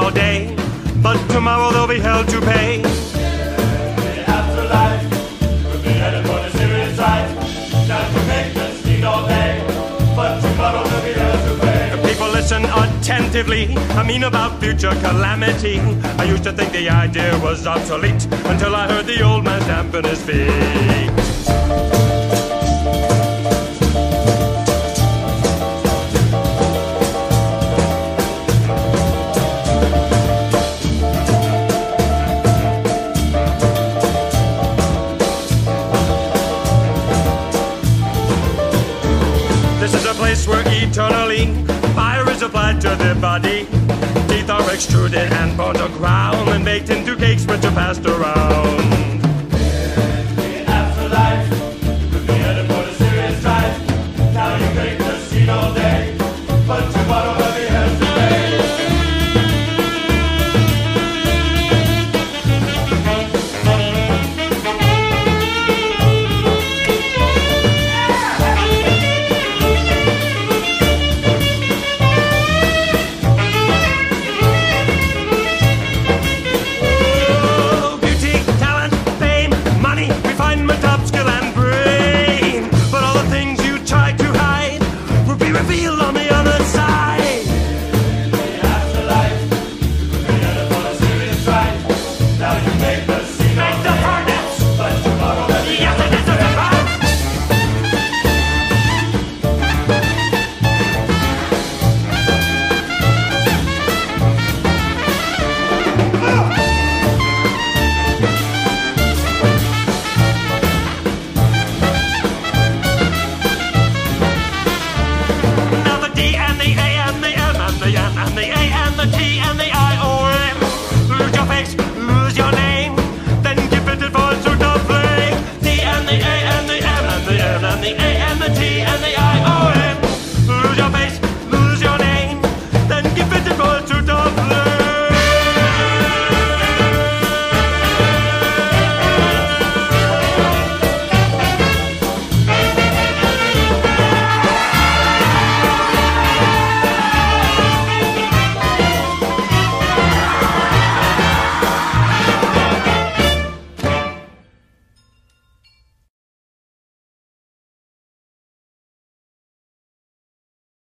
all day, but tomorrow they'll be held to pay. The afterlife will be headed for the serious right. Time to make us need all day, but tomorrow they'll be held to pay. People listen attentively, I mean about future calamity. I used to think the idea was obsolete until I heard the old man stamping his feet. This is a place where eternally fire is applied to the body. Teeth are extruded and bones are ground and baked into cakes which are passed around.